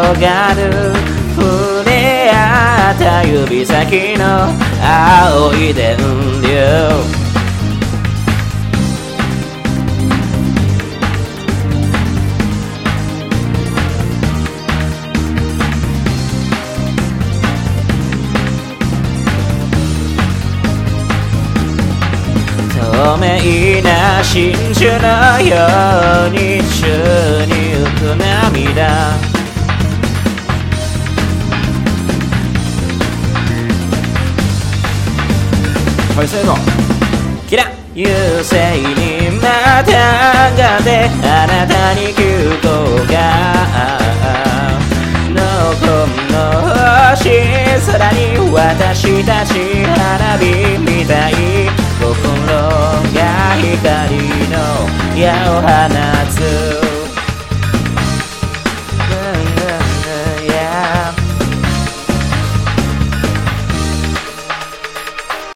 がる触れ合った指先の青い電流透明な真珠のように宙に浮く涙はい、せーのキラ優勢にまたがってあなたに急行が残んの星空に私たち花火みたい心が光の矢を放つ